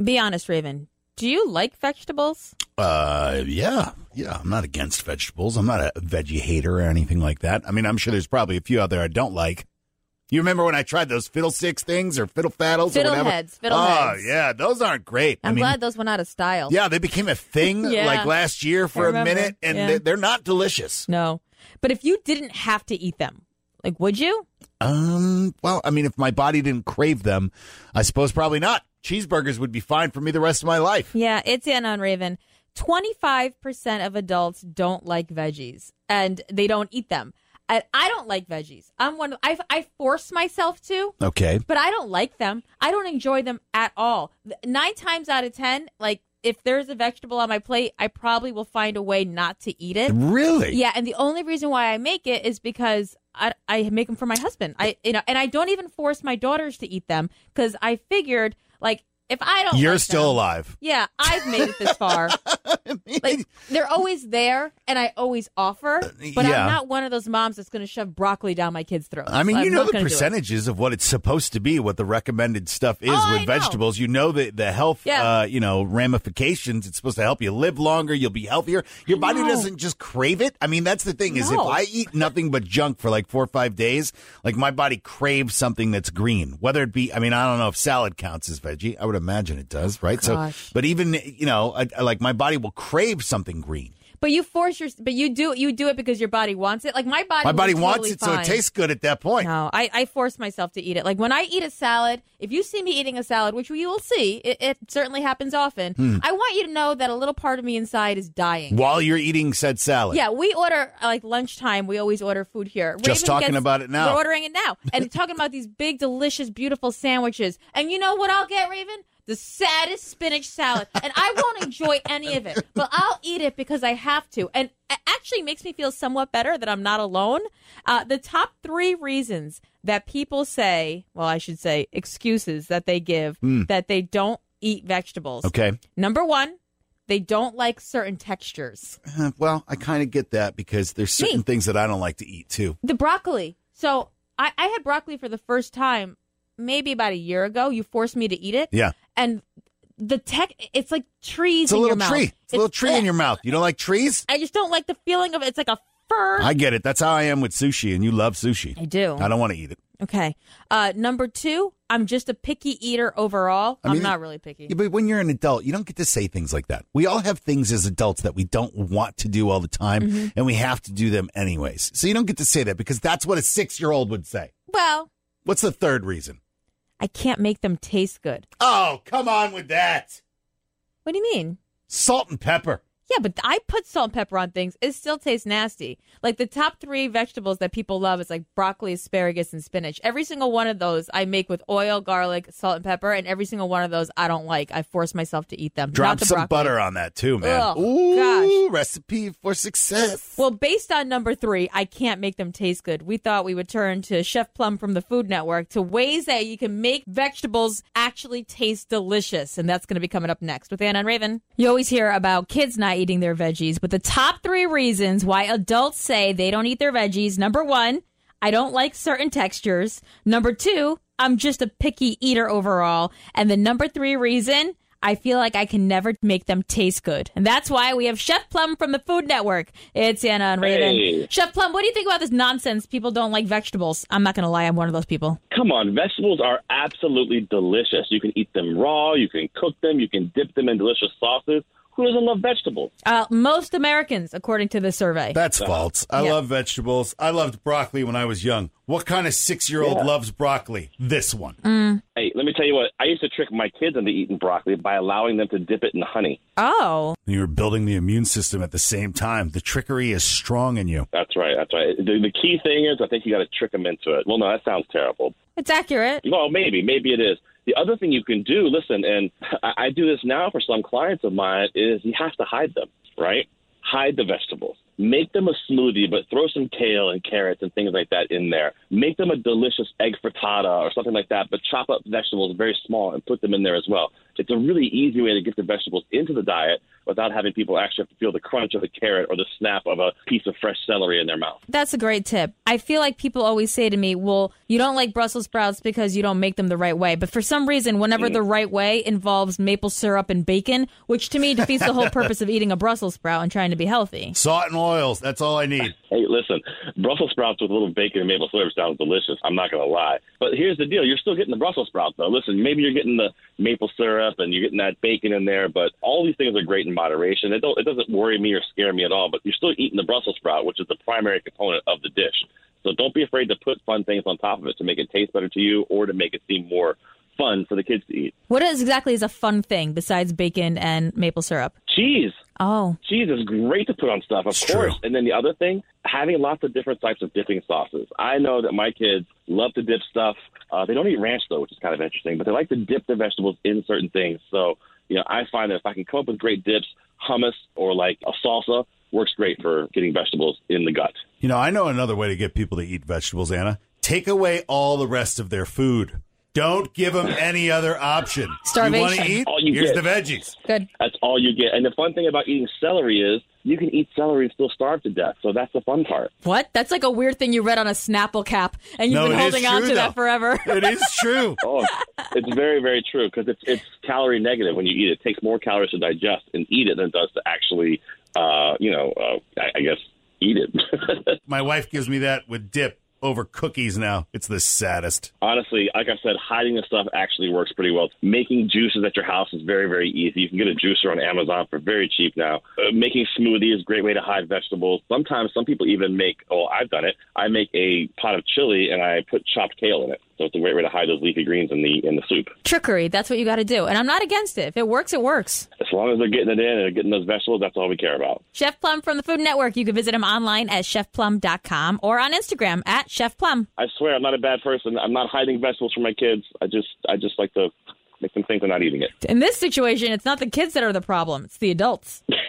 Be honest, Raven. Do you like vegetables? Yeah. I'm not against vegetables. I'm not a veggie hater or anything like that. I mean, I'm sure there's probably a few out there I don't like. You remember when I tried those fiddlesticks things or fiddlefaddles or whatever? Fiddleheads. Oh, yeah. Those aren't great. I'm glad those went out of style. Yeah, they became a thing like last year for a minute, and they're not delicious. No. But if you didn't have to eat them, like, would you? Well, I mean, if my body didn't crave them, I suppose probably not. Cheeseburgers would be fine for me the rest of my life. Yeah, it's Anna and Raven. 25% of adults don't like veggies, and they don't eat them. I don't like veggies. I force myself to. Okay. But I don't like them. I don't enjoy them at all. 9 times out of 10, like, if there's a vegetable on my plate, I probably will find a way not to eat it. Really? Yeah, and the only reason why I make it is because I make them for my husband. And I don't even force my daughters to eat them because I figured, like, if I don't You're like still them, alive. Yeah, I've made it this far. Like, they're always there, and I always offer, but I'm not one of those moms that's going to shove broccoli down my kids' throats. I mean, you know the percentages of what it's supposed to be, what the recommended stuff is with vegetables. You know the health, ramifications. It's supposed to help you live longer. You'll be healthier. Your body doesn't just crave it. I mean, that's the thing is if I eat nothing but junk for like 4 or 5 days, like my body craves something that's green, whether it be, I mean, I don't know if salad counts as veggie. I would imagine it does, right? Gosh. So, but even, like my body will crave something green. But you do it because your body wants it. Like my body wants it, so it tastes good at that point. No, I force myself to eat it. Like when I eat a salad, if you see me eating a salad, which you will see, it certainly happens often. I want you to know that a little part of me inside is dying while you're eating said salad. Yeah, we order like lunchtime. We always order food here. Just talking about it now. We're ordering it now and talking about these big, delicious, beautiful sandwiches. And you know what I'll get, Raven? The saddest spinach salad. And I won't enjoy any of it, but I'll eat it because I have to. And it actually makes me feel somewhat better that I'm not alone. The top 3 reasons that people say, well, I should say excuses that they give that they don't eat vegetables. Okay. Number 1, they don't like certain textures. Well, I kind of get that because there's certain things that I don't like to eat too. The broccoli. So I had broccoli for the first time maybe about a year ago. You forced me to eat it. Yeah. And it's like trees in your mouth. It's a little tree in your mouth. You don't like trees? I just don't like the feeling of it. It's like a fur. I get it. That's how I am with sushi, and you love sushi. I do. I don't want to eat it. Okay. Number 2, I'm just a picky eater overall. I'm not really picky. Yeah, but when you're an adult, you don't get to say things like that. We all have things as adults that we don't want to do all the time, and we have to do them anyways. So you don't get to say that because that's what a 6-year-old would say. Well. What's the third reason? I can't make them taste good. Oh, come on with that. What do you mean? Salt and pepper. Yeah, but I put salt and pepper on things. It still tastes nasty. Like the top 3 vegetables that people love is like broccoli, asparagus, and spinach. Every single one of those I make with oil, garlic, salt, and pepper, and every single one of those I don't like. I force myself to eat them. Drop some butter on that too, man. Oh, ooh, gosh. Recipe for success. Well, based on number 3, I can't make them taste good. We thought we would turn to Chef Plum from the Food Network to ways that you can make vegetables actually taste delicious. And that's going to be coming up next with Anna and Raven. You always hear about kids not eating their veggies, but the top 3 reasons why adults say they don't eat their veggies. Number 1, I don't like certain textures. Number 2, I'm just a picky eater overall. And the number 3 reason, I feel like I can never make them taste good. And that's why we have Chef Plum from the Food Network. It's Anna and Raven. Hey. Chef Plum, what do you think about this nonsense? People don't like vegetables. I'm not going to lie. I'm one of those people. Come on. Vegetables are absolutely delicious. You can eat them raw. You can cook them. You can dip them in delicious sauces. Who doesn't love vegetables? Most Americans, according to the survey. That's false. I love vegetables. I loved broccoli when I was young. What kind of 6-year-old loves broccoli? This one. Hey, let me tell you what. I used to trick my kids into eating broccoli by allowing them to dip it in honey. Oh. You were building the immune system at the same time. The trickery is strong in you. That's right. That's right. The key thing is I think you got to trick them into it. Well, no, that sounds terrible. It's accurate. Well, maybe it is. The other thing you can do, listen, and I do this now for some clients of mine, is you have to hide them, right? Hide the vegetables. Make them a smoothie, but throw some kale and carrots and things like that in there. Make them a delicious egg frittata or something like that, but chop up vegetables very small and put them in there as well. It's a really easy way to get the vegetables into the diet without having people actually have to feel the crunch of the carrot or the snap of a piece of fresh celery in their mouth. That's a great tip. I feel like people always say to me, well, you don't like Brussels sprouts because you don't make them the right way. But for some reason, whenever the right way involves maple syrup and bacon, which to me defeats the whole purpose of eating a Brussels sprout and trying to be healthy. Salt and oils, that's all I need. Hey, listen, Brussels sprouts with a little bacon and maple syrup sounds delicious. I'm not going to lie. But here's the deal. You're still getting the Brussels sprouts, though. Listen, maybe you're getting the maple syrup and you're getting that bacon in there, but all these things are great in moderation. It doesn't worry me or scare me at all, but you're still eating the Brussels sprout, which is the primary component of the dish. So don't be afraid to put fun things on top of it to make it taste better to you or to make it seem more fun for the kids to eat. What exactly is a fun thing besides bacon and maple syrup? Cheese. Oh. Cheese is great to put on stuff, of course. And then the other thing, having lots of different types of dipping sauces. I know that my kids love to dip stuff. They don't eat ranch, though, which is kind of interesting, but they like to dip their vegetables in certain things. So, I find that if I can come up with great dips, hummus or like a salsa works great for getting vegetables in the gut. I know another way to get people to eat vegetables, Anna. Take away all the rest of their food. Don't give them any other option. Starvation. You want to eat? Here's the veggies. Good. That's all you get. And the fun thing about eating celery is you can eat celery and still starve to death. So that's the fun part. What? That's like a weird thing you read on a Snapple cap, and you've been holding on to that forever. It is true. Oh, it's very, very true because it's calorie negative when you eat it. It takes more calories to digest and eat it than it does to actually, I guess, eat it. My wife gives me that with dip over cookies now. It's the saddest. Honestly, like I said, hiding the stuff actually works pretty well. Making juices at your house is very, very easy. You can get a juicer on Amazon for very cheap now. Making smoothies is a great way to hide vegetables. Sometimes some people even make, I've done it. I make a pot of chili and I put chopped kale in it. So it's a great way to hide those leafy greens in the soup. Trickery, that's what you got to do. And I'm not against it. If it works, it works. As long as they're getting it in and they're getting those vegetables, that's all we care about. Chef Plum from the Food Network. You can visit him online at chefplum.com or on Instagram at Chef Plum. I swear I'm not a bad person. I'm not hiding vegetables from my kids. I just like to make them think they're not eating it. In this situation, it's not the kids that are the problem. It's the adults.